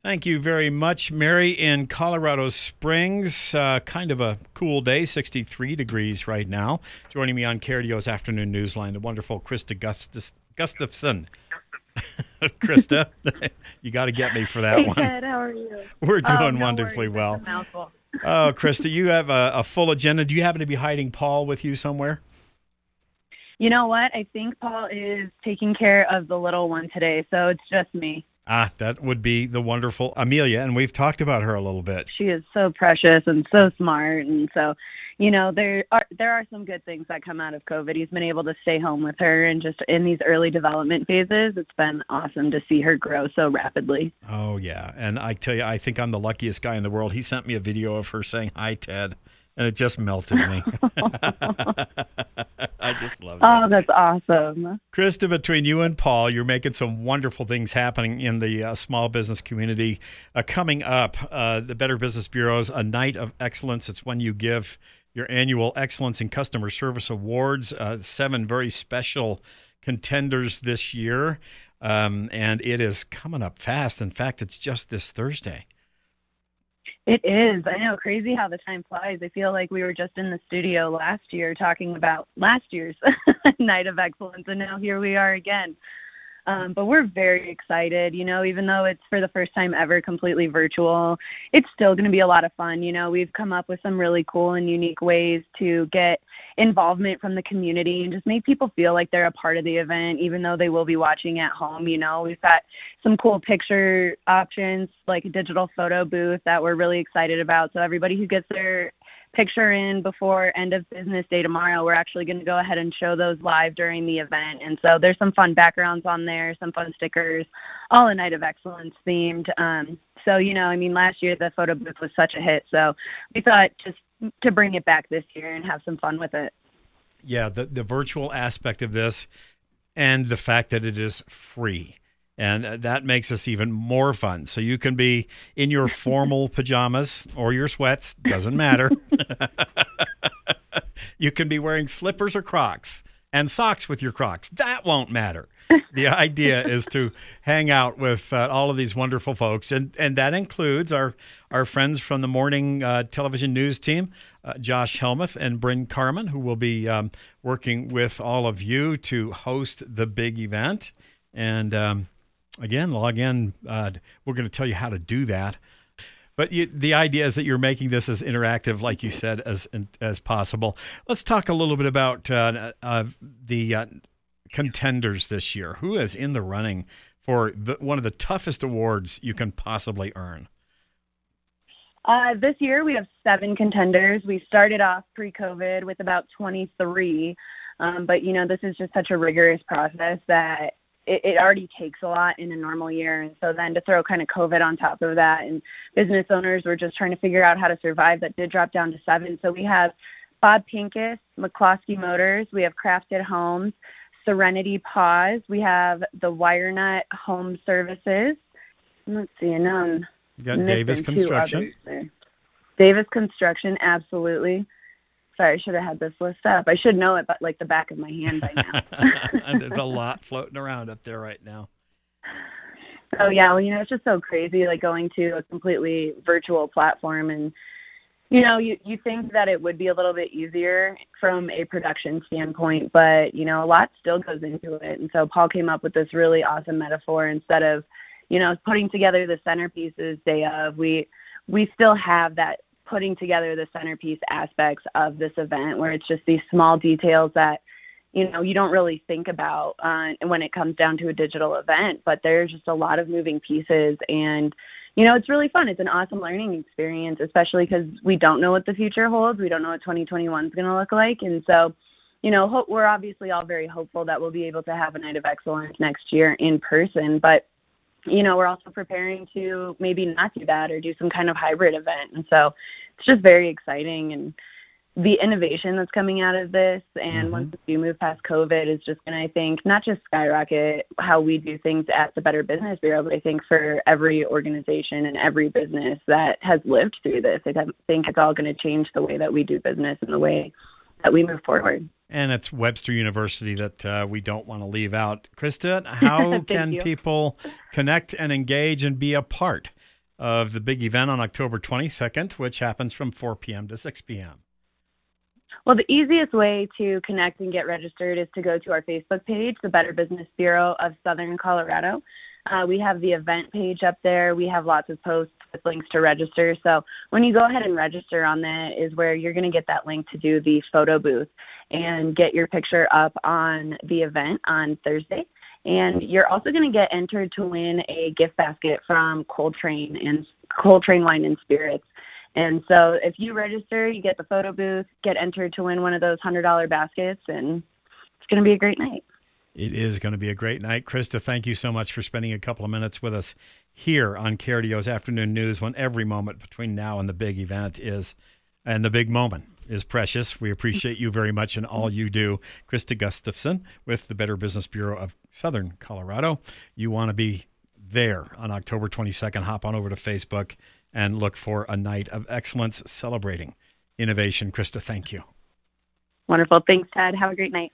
Thank you very much, Mary, in Colorado Springs. Kind of a cool day, 63 degrees right now. Joining me on KRDO's Afternoon Newsline, the wonderful Krista Gustafson. Krista, you got to get me for that Hey, one. Ted, how are you? We're Oh, doing no wonderfully worries. That's a well. mouthful. Oh, Krista, you have a full agenda. Do you happen to be hiding Paul with you somewhere? You know what? I think Paul is taking care of the little one today, so it's just me. That would be the wonderful Amelia, and we've talked about her a little bit. She is so precious and so smart, and so, there are some good things that come out of COVID. He's been able to stay home with her, and just in these early development phases, it's been awesome to see her grow so rapidly. Oh, yeah. And I tell you, I think I'm the luckiest guy in the world. He sent me a video of her saying, "Hi, Ted," and it just melted me. I just love it. Oh, that's awesome. Krista, between you and Paul, you're making some wonderful things happening in the small business community. Coming up, the Better Business Bureau's A Night of Excellence. It's when you give your annual Excellence in Customer Service Awards, 7 very special contenders this year, and it is coming up fast. In fact, it's just this Thursday. It is. I know. Crazy how the time flies. I feel like we were just in the studio last year talking about last year's Night of Excellence, and now here we are again. But we're very excited, even though it's for the first time ever completely virtual, it's still going to be a lot of fun. We've come up with some really cool and unique ways to get involvement from the community and just make people feel like they're a part of the event, even though they will be watching at home. We've got some cool picture options, like a digital photo booth that we're really excited about. So everybody who gets their picture in before end of business day tomorrow, we're actually going to go ahead and show those live during the event. And so there's some fun backgrounds on there, some fun stickers, all a Night of Excellence themed. Last year the photo booth was such a hit, so we thought just to bring it back this year and have some fun with it. Yeah, the virtual aspect of this and the fact that it is free. And that makes us even more fun. So you can be in your formal pajamas or your sweats, doesn't matter. You can be wearing slippers or Crocs and socks with your Crocs. That won't matter. The idea is to hang out with all of these wonderful folks. And that includes our friends from the morning television news team, Josh Helmuth and Bryn Carmen, who will be working with all of you to host the big event. And again, log in. We're going to tell you how to do that. But the idea is that you're making this as interactive, like you said, as possible. Let's talk a little bit about the contenders this year. Who is in the running for one of the toughest awards you can possibly earn? This year we have 7 contenders. We started off pre-COVID with about 23. But, this is just such a rigorous process that it already takes a lot in a normal year. And so then to throw kind of COVID on top of that, and business owners were just trying to figure out how to survive, that did drop down to 7. So we have Bob Pincus, McCloskey Motors, we have Crafted Homes, Serenity Paws, we have the WireNut Home Services. Let's see, and now I'm you got Davis Construction. Davis Construction, absolutely. Sorry, I should have had this list up. I should know it, but like the back of my hand by now. And there's a lot floating around up there right now. Oh, yeah. Well, it's just so crazy, like going to a completely virtual platform. And, you think that it would be a little bit easier from a production standpoint, but, a lot still goes into it. And so Paul came up with this really awesome metaphor. Instead of, putting together the centerpieces day of, we still have that putting together the centerpiece aspects of this event, where it's just these small details that, you don't really think about when it comes down to a digital event, but there's just a lot of moving pieces. And, it's really fun. It's an awesome learning experience, especially because we don't know what the future holds. We don't know what 2021 is going to look like. And so, we're obviously all very hopeful that we'll be able to have a Night of Excellence next year in person, but we're also preparing to maybe not do that or do some kind of hybrid event. And so it's just very exciting. And the innovation that's coming out of this, and once we do move past COVID, is just going to, I think, not just skyrocket how we do things at the Better Business Bureau, but I think for every organization and every business that has lived through this, I think it's all going to change the way that we do business and the way that we move forward. And it's Webster University that we don't want to leave out. Krista, how can people connect and engage and be a part of the big event on October 22nd, which happens from 4 p.m. to 6 p.m.? Well, the easiest way to connect and get registered is to go to our Facebook page, the Better Business Bureau of Southern Colorado. We have the event page up there. We have lots of posts with links to register. So when you go ahead and register on that is where you're going to get that link to do the photo booth and get your picture up on the event on Thursday. And you're also going to get entered to win a gift basket from Coltrane Wine and Spirits. And so if you register, you get the photo booth, get entered to win one of those $100 baskets, and it's going to be a great night. It is going to be a great night. Krista, thank you so much for spending a couple of minutes with us here on KRDO's Afternoon News, when every moment between now and the big event and the big moment is precious. We appreciate you very much and all you do. Krista Gustafson with the Better Business Bureau of Southern Colorado. You want to be there on October 22nd. Hop on over to Facebook and look for a night of excellence celebrating innovation. Krista, thank you. Wonderful. Thanks, Ted. Have a great night.